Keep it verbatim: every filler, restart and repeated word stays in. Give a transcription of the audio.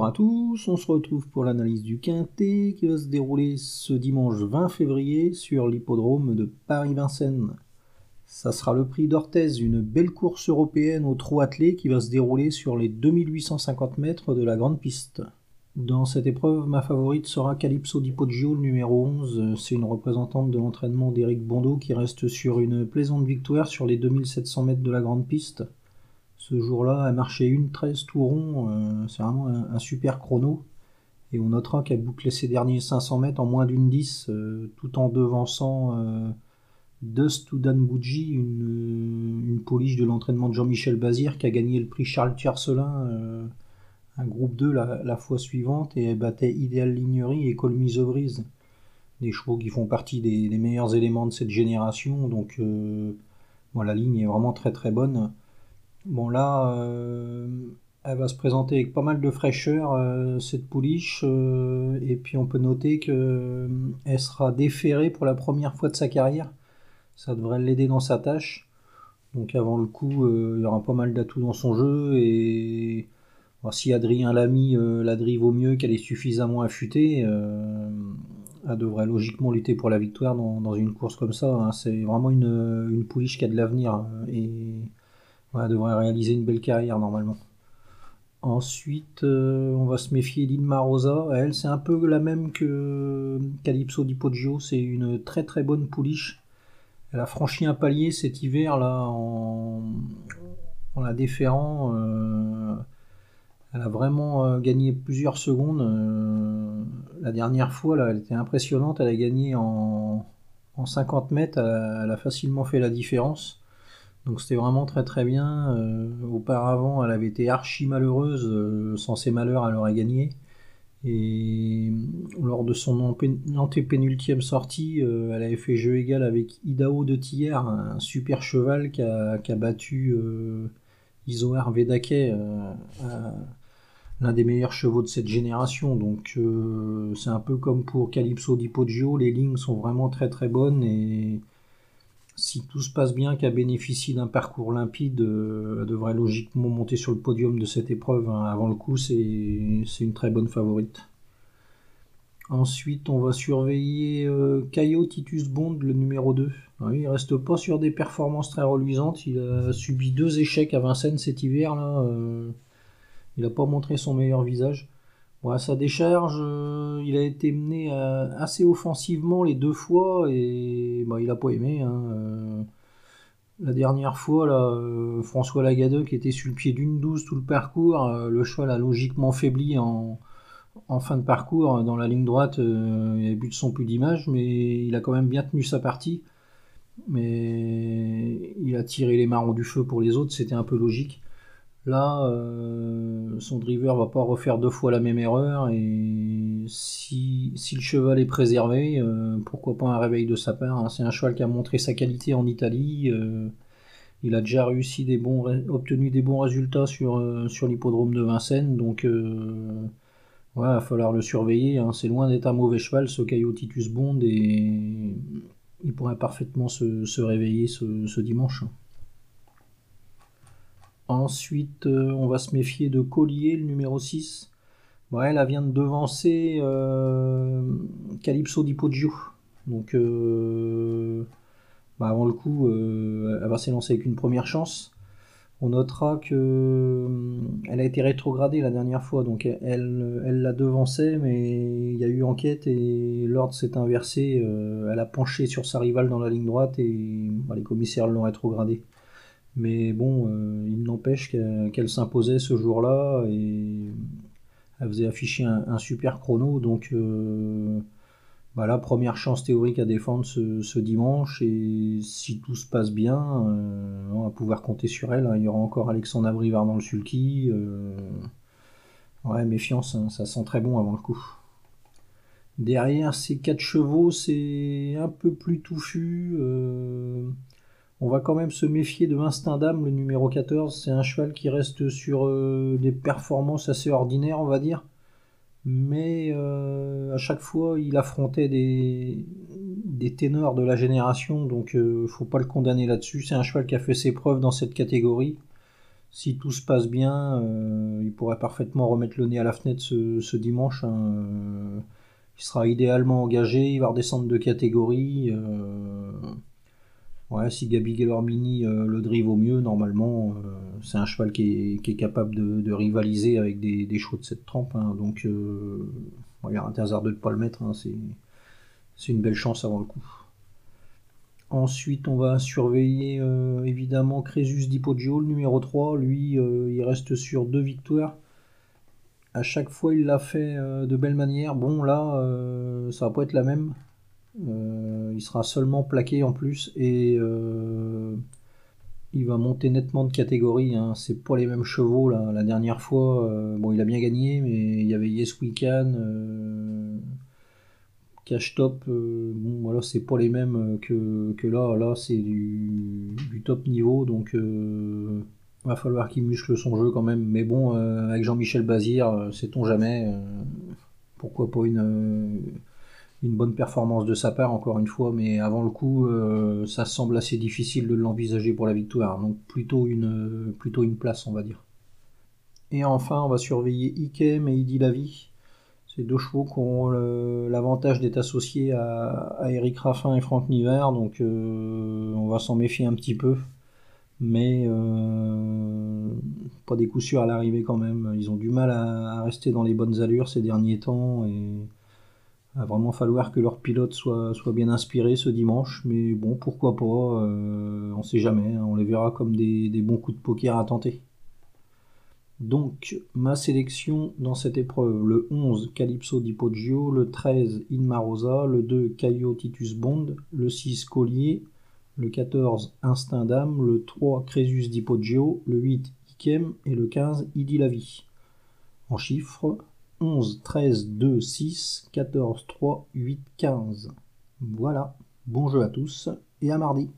à tous, on se retrouve pour l'analyse du Quintet qui va se dérouler ce dimanche vingt février sur l'hippodrome de Paris-Vincennes. Ça sera le prix d'Orthez, une belle course européenne au trot attelé qui va se dérouler sur les deux mille huit cent cinquante mètres de la grande piste. Dans cette épreuve, ma favorite sera Calypso di Poggio, le numéro onze. C'est une représentante de l'entraînement d'Éric Bondeau qui reste sur une plaisante victoire sur les deux mille sept cents mètres de la grande piste. Ce jour-là, elle marchait une treize tout rond, euh, c'est vraiment un, un super chrono. Et on notera qu'elle bouclait ses derniers cinq cents mètres en moins d'une dix, euh, tout en devançant euh, Dust to Dan Bougie, une, une pouliche de l'entraînement de Jean-Michel Bazir qui a gagné le prix Charles Tiercelin, euh, un groupe deux la, la fois suivante, et elle battait Ideal Lignerie et Call Me the Breeze, des chevaux qui font partie des, des meilleurs éléments de cette génération. Donc euh, bon, la ligne est vraiment très très bonne. Bon là, euh, elle va se présenter avec pas mal de fraîcheur, euh, cette pouliche, euh, et puis on peut noter qu'elle euh, sera déférée pour la première fois de sa carrière. Ça devrait l'aider dans sa tâche. Donc avant le coup, euh, il y aura pas mal d'atouts dans son jeu, et bon, si Adrien Lamy euh, la drive au mieux, qu'elle est suffisamment affûtée, euh, elle devrait logiquement lutter pour la victoire dans, dans une course comme ça, hein. C'est vraiment une, une pouliche qui a de l'avenir, hein, et ouais, elle devrait réaliser une belle carrière normalement. Ensuite, euh, on va se méfier d'Inma Rosa. Elle, c'est un peu la même que Calypso di Poggio. C'est une très très bonne pouliche. Elle a franchi un palier cet hiver là en, en la déférant. Euh, elle a vraiment euh, gagné plusieurs secondes. Euh, la dernière fois, là, elle était impressionnante. Elle a gagné en, en cinquante mètres. Elle a, elle a facilement fait la différence. Donc c'était vraiment très très bien. Euh, auparavant, elle avait été archi malheureuse. Euh, sans ses malheurs, elle aurait gagné. Et lors de son antépénultième sortie, euh, elle avait fait jeu égal avec Idaho de Thiers, un super cheval qui a, qui a battu euh, Isoar Vedake, euh, l'un des meilleurs chevaux de cette génération. Donc euh, c'est un peu comme pour Calypso di Poggio, les lignes sont vraiment très très bonnes, et si tout se passe bien, qu'elle bénéficie d'un parcours limpide, euh, elle devrait logiquement monter sur le podium de cette épreuve, hein. Avant le coup, c'est, c'est une très bonne favorite. Ensuite, on va surveiller euh, Caio Titus Bond, le numéro deux. Alors, il reste pas sur des performances très reluisantes. Il a subi deux échecs à Vincennes cet hiver, là. Euh, il n'a pas montré son meilleur visage. Bon, à sa décharge, euh, il a été mené euh, assez offensivement les deux fois, et bah, il n'a pas aimé, hein. Euh, la dernière fois, là, euh, François Lagadeux qui était sur le pied d'une douze tout le parcours, euh, le cheval a logiquement faibli en, en fin de parcours. Dans la ligne droite, euh, il avait but de son plus d'image, mais il a quand même bien tenu sa partie. Mais il a tiré les marrons du feu pour les autres, c'était un peu logique. Là, euh, son driver va pas refaire deux fois la même erreur, et si, si le cheval est préservé, euh, pourquoi pas un réveil de sa part, hein. C'est un cheval qui a montré sa qualité en Italie. Euh, il a déjà réussi des bons, obtenu des bons résultats sur, euh, sur l'hippodrome de Vincennes, donc euh, ouais, il va falloir le surveiller, hein. C'est loin d'être un mauvais cheval, ce Caio Titus Bond, et il pourrait parfaitement se, se réveiller ce, ce dimanche. Ensuite, euh, on va se méfier de Collier, le numéro six. Ouais, elle vient de devancer euh, Calypso di Poggio. Donc, euh, bah avant le coup, euh, elle va s'élancer avec une première chance. On notera que euh, elle a été rétrogradée la dernière fois, donc elle, elle la devançait, mais il y a eu enquête et l'ordre s'est inversé. Euh, elle a penché sur sa rivale dans la ligne droite, et bah, les commissaires l'ont rétrogradée. Mais bon, euh, il n'empêche qu'elle, qu'elle s'imposait ce jour-là, et elle faisait afficher un, un super chrono. Donc euh, bah là, première chance théorique à défendre ce, ce dimanche, et si tout se passe bien, euh, on va pouvoir compter sur elle. Il y aura encore Alexandre Abrivard dans le sulky. Euh, ouais, méfiance, hein, ça sent très bon avant le coup. Derrière ces quatre chevaux, c'est un peu plus touffu. Euh, On va quand même se méfier de Instinct d'âme, le numéro quatorze. C'est un cheval qui reste sur euh, des performances assez ordinaires, on va dire. Mais euh, à chaque fois, il affrontait des, des ténors de la génération, donc euh, faut pas le condamner là-dessus. C'est un cheval qui a fait ses preuves dans cette catégorie. Si tout se passe bien, euh, il pourrait parfaitement remettre le nez à la fenêtre ce, ce dimanche, hein. Euh, il sera idéalement engagé, il va redescendre de catégorie. Euh, ouais, si Gabi Gelormini euh, le drive au mieux, normalement, euh, c'est un cheval qui est, qui est capable de, de rivaliser avec des, des chevaux de cette trempe, hein. Donc, euh, bon, il y a un hasard de ne pas le mettre, hein. C'est, c'est une belle chance avant le coup. Ensuite, on va surveiller euh, évidemment Crésus Di Poggio, le numéro trois. Lui, euh, il reste sur deux victoires. À chaque fois, il l'a fait euh, de belle manière. Bon, là, euh, ça va pas être la même. Euh, il sera seulement plaqué en plus et euh, il va monter nettement de catégorie, hein. C'est pas les mêmes chevaux là. La dernière fois, euh, bon, il a bien gagné, mais il y avait Yes We Can, euh, Cash Top. Euh, bon, voilà, c'est pas les mêmes que, que là. Là, c'est du, du top niveau, donc euh, va falloir qu'il muscle son jeu quand même. Mais bon, euh, avec Jean-Michel Bazir, euh, sait-on jamais. Euh, pourquoi pas une, euh, une bonne performance de sa part, encore une fois, mais avant le coup, euh, ça semble assez difficile de l'envisager pour la victoire. Donc plutôt une, plutôt une place, on va dire. Et enfin, on va surveiller Ikem et Idi Lavi. Ces deux chevaux qui ont le- l'avantage d'être associés à, à Eric Raffin et Franck Niver, donc euh, on va s'en méfier un petit peu. Mais euh, pas des coups sûrs à l'arrivée quand même. Ils ont du mal à, à rester dans les bonnes allures ces derniers temps et il va vraiment falloir que leur pilote soit, soit bien inspiré ce dimanche. Mais bon, pourquoi pas, euh, on sait jamais, hein, on les verra comme des, des bons coups de poker à tenter. Donc, ma sélection dans cette épreuve, le onze Calypso Di Poggio, le treize Inmarosa, le deux Caio Titus Bond, le six Collier, le quatorze Instinct d'âme, le trois Crésus Di Poggio, le huit Ikem et le quinze Idi Lavi. En chiffres, onze, treize, deux, six, quatorze, trois, huit, quinze. Voilà, bon jeu à tous et à mardi.